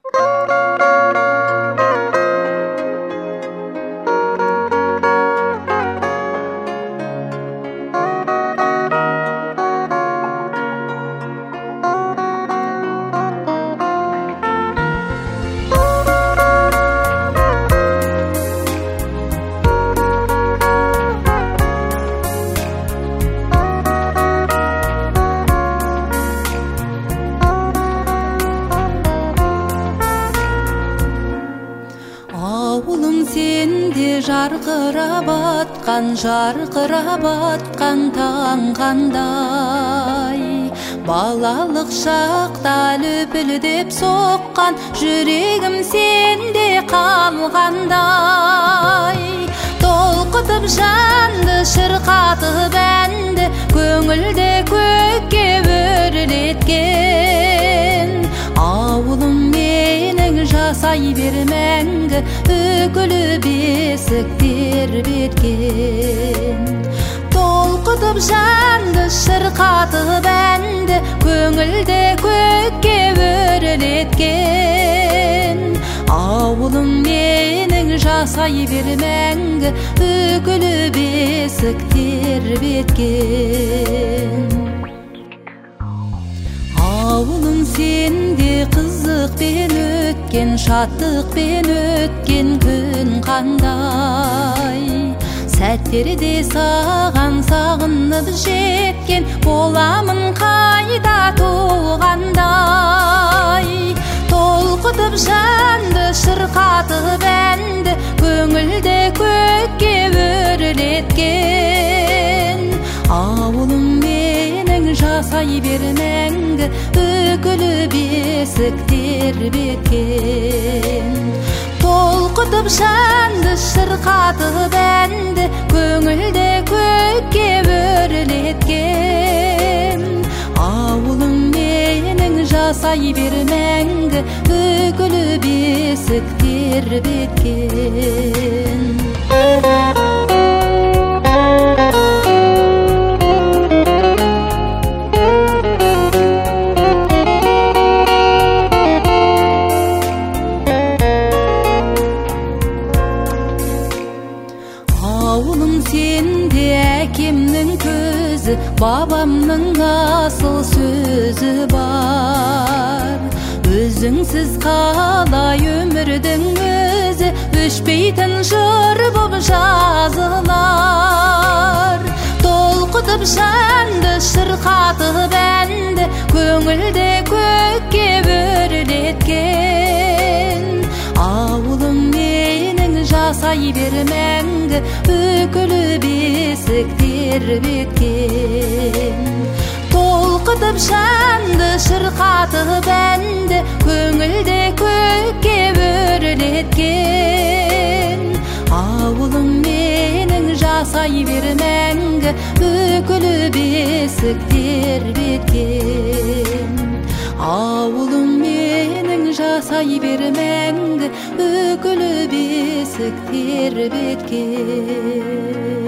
Ауылым сенде жарқырап атқан таң қандай, балалық шақта лүпілдеп соққан жүрегім сенде қалғандай. Толқытып жанды, шырқатып әнді, көңілде көкке өрлеткен. Ауылым менің жасай бер мәңгі, үкілі бесіктер беткен. Толқытып жанды, шырқатып әнді, көңілде көкке өрлеткен. Ауылым менің жасай бер мәңгі, үкілі бесіктер беткен. Ауылым сенде қызықпен өткен, шаттықпен өткен күн қандай. Сәттерде саған сағынып жеткен, боламын қайда туғандай. Толқытып жанды, шырқатып әнді, көңілде көкке өрлеткен. Ауылым менің жасай бер мәңгі, үкілі бесіктер беткен. Толқытып жанды, шырқатып әнді, көңілде көкке өрлеткен. Ауылым менің жасай бер мәңгі, үкілі бесіктер беткен. Ауылым сенде әкемнің көзі, бабамның асыл сөзі бар. Өзіңсіз қалай өмірдің өзі, өшпейтін жыр боп жазылар. Толқытып жанды, шырқатып әнді, көңілде көкке өрлеткен. Ауылым менің жасай бер мәңгі, үкілі бесіктер беткен. Толқытып жанды, шырқатып әнді, көңілде көкке өрлеткен. Ауылым менің жасай бер мәңгі, үкілі бесіктер беткен. Ауылым менің жасай бер мәңгі, үкілі бесіктер беткен.